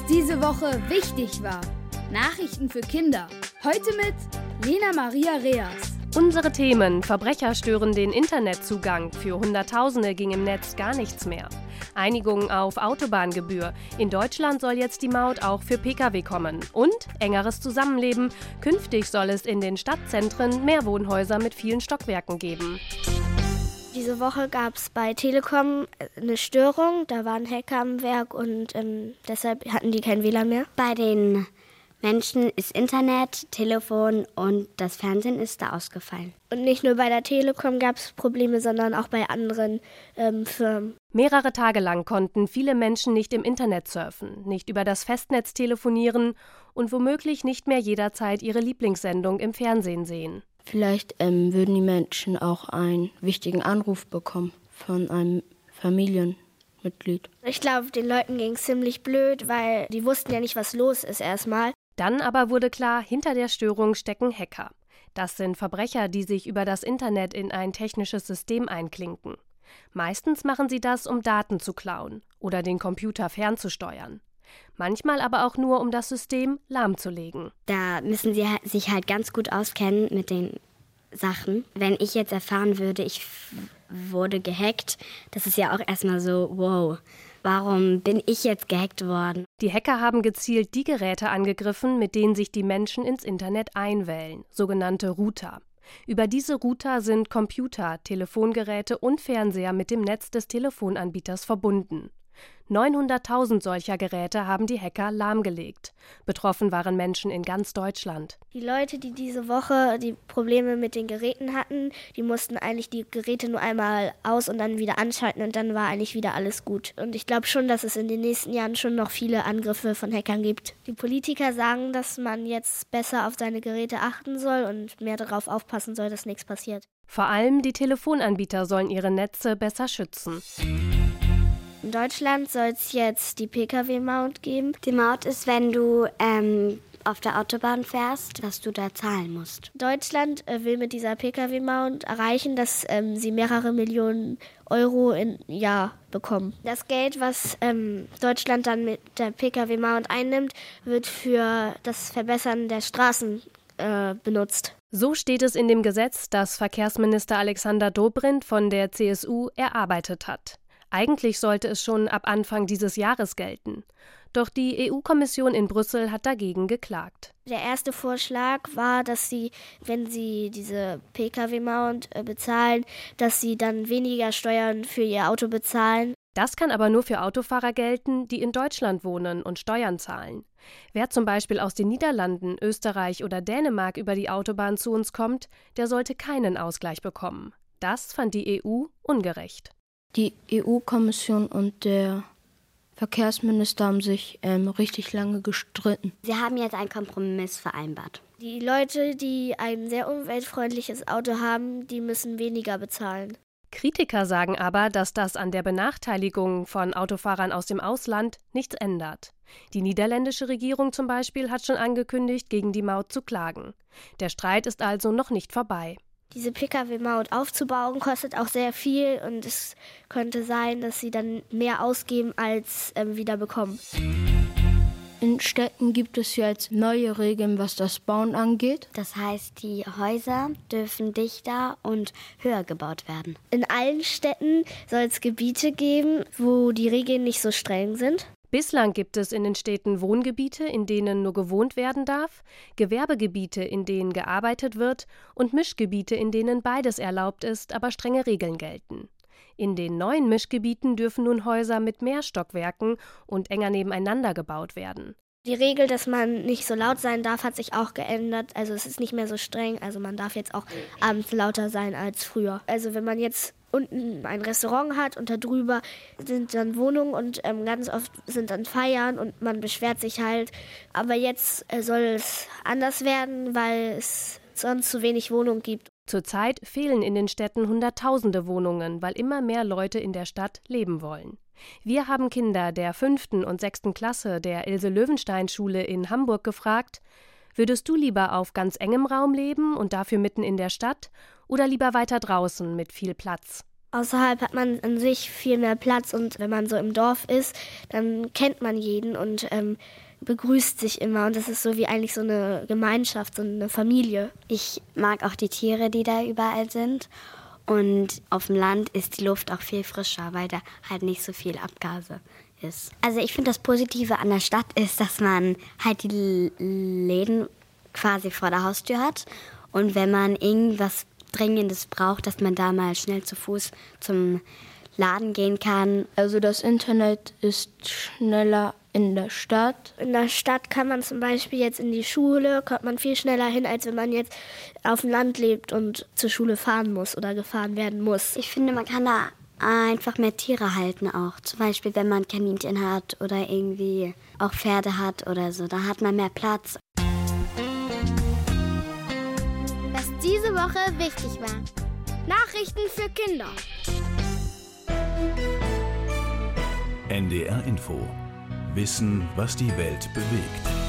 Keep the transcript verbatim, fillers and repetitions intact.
diese Woche wichtig war. Nachrichten für Kinder. Heute mit Lena Maria Reas. Unsere Themen: Verbrecher stören den Internetzugang. Für Hunderttausende ging im Netz gar nichts mehr. Einigung auf Autobahngebühr. In Deutschland soll jetzt die Maut auch für Pkw kommen. Und engeres Zusammenleben. Künftig soll es in den Stadtzentren mehr Wohnhäuser mit vielen Stockwerken geben. Diese Woche gab es bei Telekom eine Störung. Da waren Hacker am Werk und ähm, deshalb hatten die kein W L A N mehr. Bei den Menschen ist Internet, Telefon und das Fernsehen ist da ausgefallen. Und nicht nur bei der Telekom gab es Probleme, sondern auch bei anderen ähm, Firmen. Mehrere Tage lang konnten viele Menschen nicht im Internet surfen, nicht über das Festnetz telefonieren und womöglich nicht mehr jederzeit ihre Lieblingssendung im Fernsehen sehen. Vielleicht ähm, würden die Menschen auch einen wichtigen Anruf bekommen von einem Familienmitglied. Ich glaube, den Leuten ging es ziemlich blöd, weil die wussten ja nicht, was los ist erstmal. Dann aber wurde klar, hinter der Störung stecken Hacker. Das sind Verbrecher, die sich über das Internet in ein technisches System einklinken. Meistens machen sie das, um Daten zu klauen oder den Computer fernzusteuern. Manchmal aber auch nur, um das System lahmzulegen. Da müssen sie sich halt ganz gut auskennen mit den Sachen. Wenn ich jetzt erfahren würde, ich wurde gehackt, das ist ja auch erstmal so, wow, warum bin ich jetzt gehackt worden? Die Hacker haben gezielt die Geräte angegriffen, mit denen sich die Menschen ins Internet einwählen, sogenannte Router. Über diese Router sind Computer, Telefongeräte und Fernseher mit dem Netz des Telefonanbieters verbunden. neunhunderttausend solcher Geräte haben die Hacker lahmgelegt. Betroffen waren Menschen in ganz Deutschland. Die Leute, die diese Woche die Probleme mit den Geräten hatten, die mussten eigentlich die Geräte nur einmal aus und dann wieder anschalten und dann war eigentlich wieder alles gut. Und ich glaube schon, dass es in den nächsten Jahren schon noch viele Angriffe von Hackern gibt. Die Politiker sagen, dass man jetzt besser auf seine Geräte achten soll und mehr darauf aufpassen soll, dass nichts passiert. Vor allem die Telefonanbieter sollen ihre Netze besser schützen. In Deutschland soll es jetzt die Pkw-Maut geben. Die Maut ist, wenn du ähm, auf der Autobahn fährst, dass du da zahlen musst. Deutschland äh, will mit dieser Pkw-Maut erreichen, dass ähm, sie mehrere Millionen Euro im Jahr bekommen. Das Geld, was ähm, Deutschland dann mit der Pkw-Maut einnimmt, wird für das Verbessern der Straßen äh, benutzt. So steht es in dem Gesetz, das Verkehrsminister Alexander Dobrindt von der C S U erarbeitet hat. Eigentlich sollte es schon ab Anfang dieses Jahres gelten. Doch die E U-Kommission in Brüssel hat dagegen geklagt. Der erste Vorschlag war, dass sie, wenn sie diese Pkw-Maut äh, bezahlen, dass sie dann weniger Steuern für ihr Auto bezahlen. Das kann aber nur für Autofahrer gelten, die in Deutschland wohnen und Steuern zahlen. Wer zum Beispiel aus den Niederlanden, Österreich oder Dänemark über die Autobahn zu uns kommt, der sollte keinen Ausgleich bekommen. Das fand die E U ungerecht. Die E U-Kommission und der Verkehrsminister haben sich ähm, richtig lange gestritten. Sie haben jetzt einen Kompromiss vereinbart. Die Leute, die ein sehr umweltfreundliches Auto haben, die müssen weniger bezahlen. Kritiker sagen aber, dass das an der Benachteiligung von Autofahrern aus dem Ausland nichts ändert. Die niederländische Regierung zum Beispiel hat schon angekündigt, gegen die Maut zu klagen. Der Streit ist also noch nicht vorbei. Diese Pkw-Maut aufzubauen kostet auch sehr viel und es könnte sein, dass sie dann mehr ausgeben als ähm, wieder bekommen. In Städten gibt es jetzt neue Regeln, was das Bauen angeht. Das heißt, die Häuser dürfen dichter und höher gebaut werden. In allen Städten soll es Gebiete geben, wo die Regeln nicht so streng sind. Bislang gibt es in den Städten Wohngebiete, in denen nur gewohnt werden darf, Gewerbegebiete, in denen gearbeitet wird und Mischgebiete, in denen beides erlaubt ist, aber strenge Regeln gelten. In den neuen Mischgebieten dürfen nun Häuser mit mehr Stockwerken und enger nebeneinander gebaut werden. Die Regel, dass man nicht so laut sein darf, hat sich auch geändert. Also es ist nicht mehr so streng. Also man darf jetzt auch abends lauter sein als früher. Also wenn man jetzt unten ein Restaurant hat und da drüber sind dann Wohnungen und ähm, ganz oft sind dann Feiern und man beschwert sich halt. Aber jetzt äh, soll es anders werden, weil es sonst zu wenig Wohnungen gibt. Zurzeit fehlen in den Städten Hunderttausende Wohnungen, weil immer mehr Leute in der Stadt leben wollen. Wir haben Kinder der fünften und sechsten Klasse der Ilse-Löwenstein-Schule in Hamburg gefragt: Würdest du lieber auf ganz engem Raum leben und dafür mitten in der Stadt oder lieber weiter draußen mit viel Platz? Außerhalb hat man an sich viel mehr Platz und wenn man so im Dorf ist, dann kennt man jeden und ähm, begrüßt sich immer und das ist so wie eigentlich so eine Gemeinschaft, so eine Familie. Ich mag auch die Tiere, die da überall sind und auf dem Land ist die Luft auch viel frischer, weil da halt nicht so viel Abgase ist. Also ich finde, das Positive an der Stadt ist, dass man halt die Läden quasi vor der Haustür hat und wenn man irgendwas Dringendes braucht, dass man da mal schnell zu Fuß zum Laden gehen kann. Also das Internet ist schneller in der Stadt. In der Stadt kann man zum Beispiel jetzt in die Schule, kommt man viel schneller hin, als wenn man jetzt auf dem Land lebt und zur Schule fahren muss oder gefahren werden muss. Ich finde, man kann da einfach mehr Tiere halten auch. Zum Beispiel, wenn man Kaninchen hat oder irgendwie auch Pferde hat oder so. Da hat man mehr Platz. Was diese Woche wichtig war. Nachrichten für Kinder. N D R Info. Wissen, was die Welt bewegt.